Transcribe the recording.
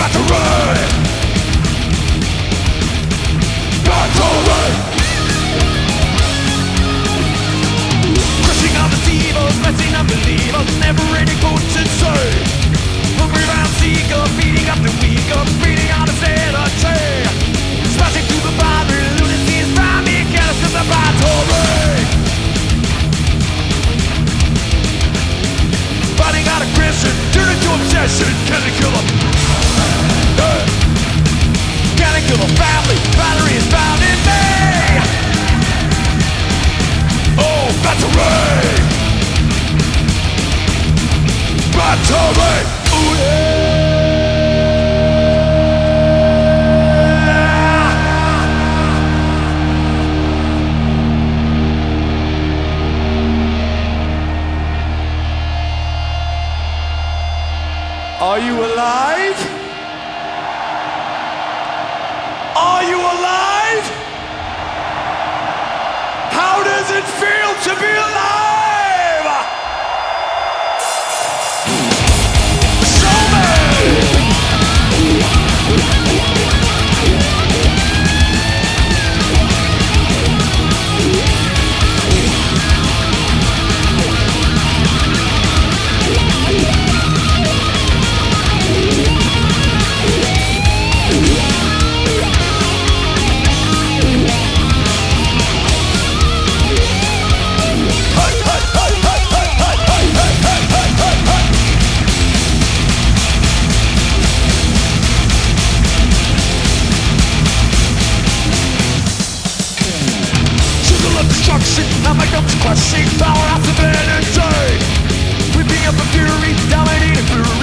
battery, battery. Crushing unbelievers, messing unbelievers, never any coach and say. Hungry round seeker, beating up the weaker, beating on the sanity. Smashing through the boundary, lunacy is found me, get us in the battery. Fighting out aggression, turn into obsession, can it kill them? Can it kill the family? Battery is found in me. Oh, battery! Battery! Ooh, yeah! Are you alive? Are you alive? How does it feel to be alive? Show me! Destruction, now my guns crushing, powerhouse of energy. Whipping up a fury, dominating fury.